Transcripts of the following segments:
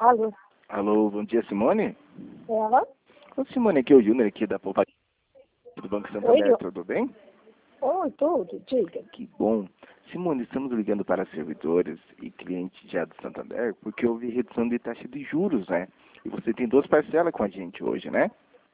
Alô? Alô, bom dia, Simone? Ela? Ô, Simone, aqui é o Júnior, aqui da Poupa do Banco Santander, tudo bem? Oi, tudo, diga. Que bom. Simone, estamos ligando para servidores e clientes já do Santander, porque houve redução de taxa de juros, né? E você tem 2 parcelas com a gente hoje, né?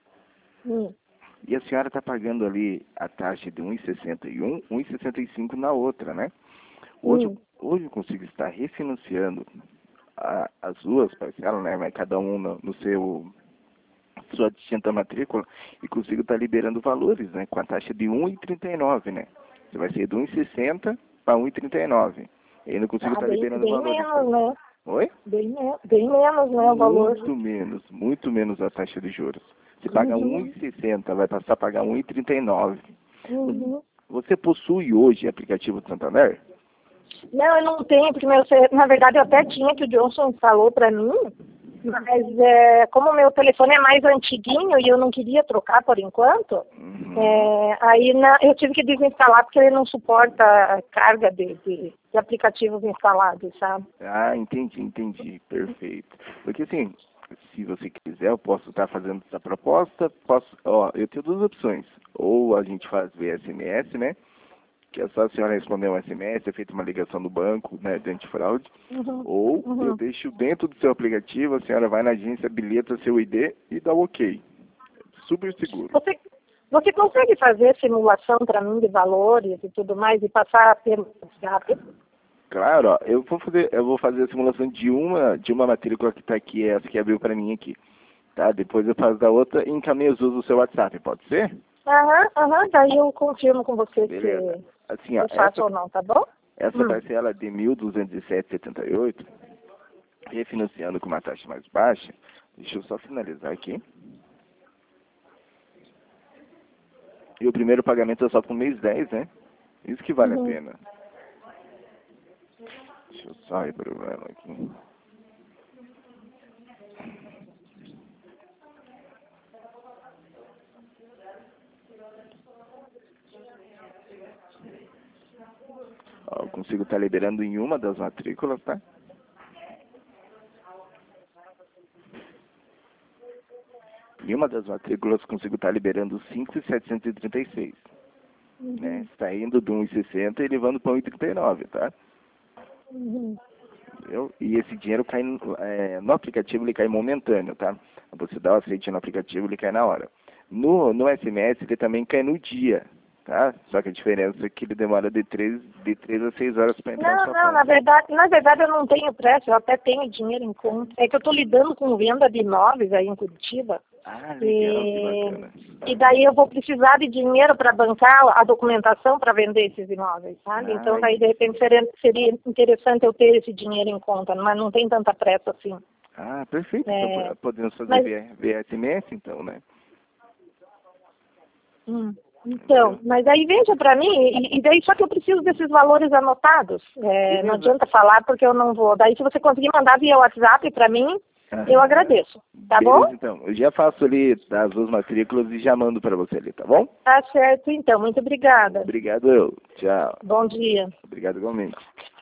E a senhora está pagando ali a taxa de 1,61, 1,65 na outra, né? Hoje eu consigo estar refinanciando as duas parcelas, né? Mas cada um no seu sua distinta matrícula e consigo estar liberando valores, né? Com a taxa de 1,39, né? Você vai ser de 1,60 para 1,39. E ainda consigo estar liberando bem valores. menos, né? Oi? Bem menos, né, o valor. Muito menos a taxa de juros. Você paga 1,60, vai passar a pagar 1,39. Você possui hoje aplicativo do Santander? Não, eu não tenho, porque na verdade eu até tinha, que o Johnson falou para mim, mas como o meu telefone é mais antiguinho e eu não queria trocar por enquanto, aí eu tive que desinstalar porque ele não suporta a carga de aplicativos instalados, sabe? Ah, entendi, perfeito. Porque assim, se você quiser, eu posso estar fazendo essa proposta, eu tenho 2 opções. Ou a gente faz via SMS, né? Que é só a senhora responder um SMS, é feita uma ligação do banco, né, de antifraude, ou eu deixo dentro do seu aplicativo, a senhora vai na agência, bilheta seu ID e dá o ok. Super seguro. Você consegue fazer simulação para mim de valores e tudo mais e passar pelo WhatsApp? Claro, ó, eu vou fazer a simulação de uma matrícula que está aqui, essa que abriu para mim aqui. Tá? Depois eu faço da outra e encaminho os usos do seu WhatsApp, pode ser? Daí eu confirmo com você Beleza. se Assim, ó, eu faço ou não, tá bom? Essa parcela de 1.207,78, refinanciando com uma taxa mais baixa, deixa eu só finalizar aqui. E o primeiro pagamento é só para o mês 10, né? Isso que vale a pena. Deixa eu só abrir o ela aqui. Ó, eu consigo estar liberando em uma das matrículas, tá? Em uma das matrículas consigo estar liberando 5.736. Né? Está indo de 1,60 e levando para 1,39, tá? Entendeu? E esse dinheiro cai no aplicativo, ele cai momentâneo, tá? Você dá o aceite no aplicativo, ele cai na hora. No SMS, ele também cai no dia, tá? Só que a diferença é que ele demora de 3 a 6 horas para entrar na sua conta. Na verdade eu não tenho pressa, eu até tenho dinheiro em conta. É que eu estou lidando com venda de imóveis aí em Curitiba. Ah, legal, que bacana. E daí eu vou precisar de dinheiro para bancar a documentação para vender esses imóveis, sabe? Então daí de repente seria interessante eu ter esse dinheiro em conta, mas não tem tanta pressa assim. Ah, perfeito. Então, podemos fazer via SMS, então, né? Então, mas aí veja para mim, e daí só que eu preciso desses valores anotados. Não adianta falar porque eu não vou. Daí se você conseguir mandar via WhatsApp para mim, eu agradeço. Tá bom? Então, eu já faço ali as 2 matrículas e já mando para você ali, tá bom? Tá certo, então. Muito obrigada. Obrigado eu. Tchau. Bom dia. Obrigado igualmente.